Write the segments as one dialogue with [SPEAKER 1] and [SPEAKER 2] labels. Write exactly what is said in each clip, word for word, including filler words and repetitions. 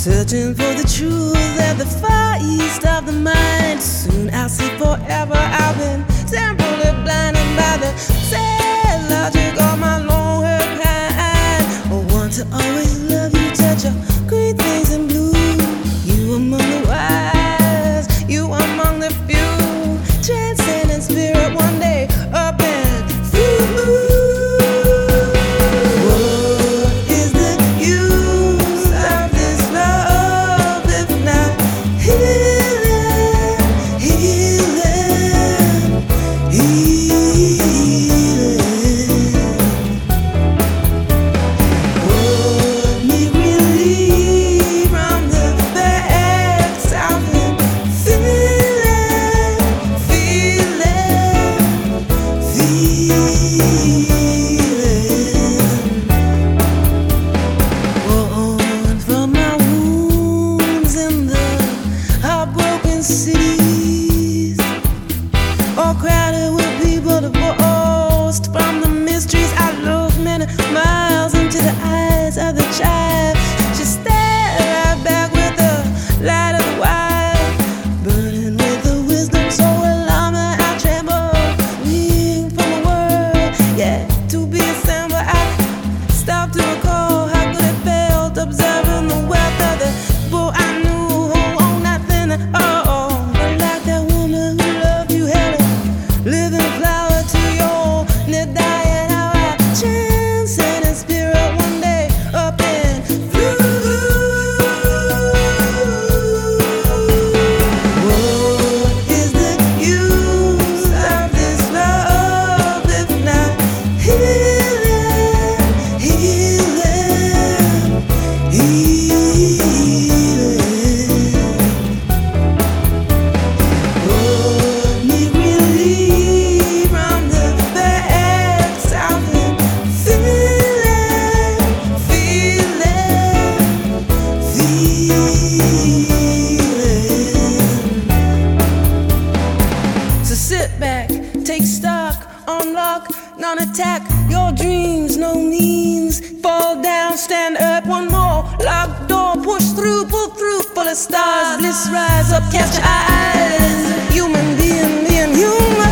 [SPEAKER 1] Searching for the truth at the far east of the mind. Soon I'll see forever. I've been temporarily blinded by the sad logic of my long-haired kind. I want to always love you, touch your green things in blue. You among the wise, you among the few. Transcendent spirit one day up and through. Cities, all crowded with people divorced from the mysteries. I look many miles into the eyes of the child. She stared right back with the light of the wild, burning with the wisdom so alarming. I tremble, fleeing from the world, yeah, to be assembled. I stopped to recall how good it felt observing the wealth of the boy I knew who owned nothing at all. Living flower to your near dying hour. Chance and spirit one day up and through. What is the use of this love if not healing, healing, healing? Oh, me really. So sit back, take stock, unlock, non-attack your dreams, no means. Fall down, stand up, one more. Lock door, push through, pull through, full of stars. Bliss rise up, catch your eyes. Human being, being human.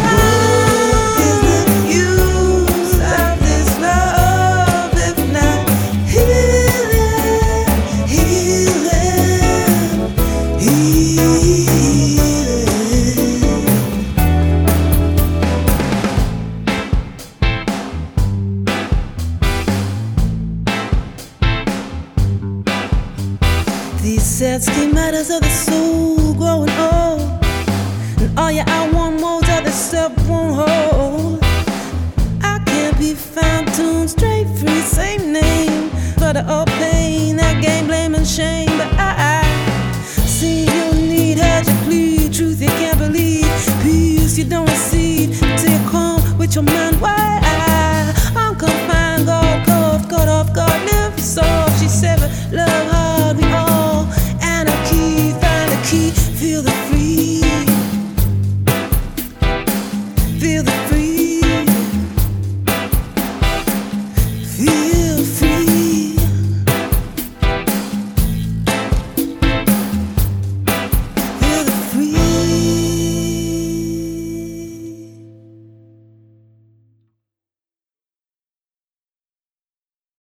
[SPEAKER 1] These sad schematics of the soul growing old, and all your I want modes of the stuff won't hold. I can't be fine tuned, straight free, same name for the old pain, that game, blame and shame. But I, I see you need, heard you plead, truth you can't believe, peace you don't receive till you come with your mind wide. I'm confined, God caught, caught off guard, live soft. She said, but love hard, we all. Anarchy, find a key, feel the free, feel the free.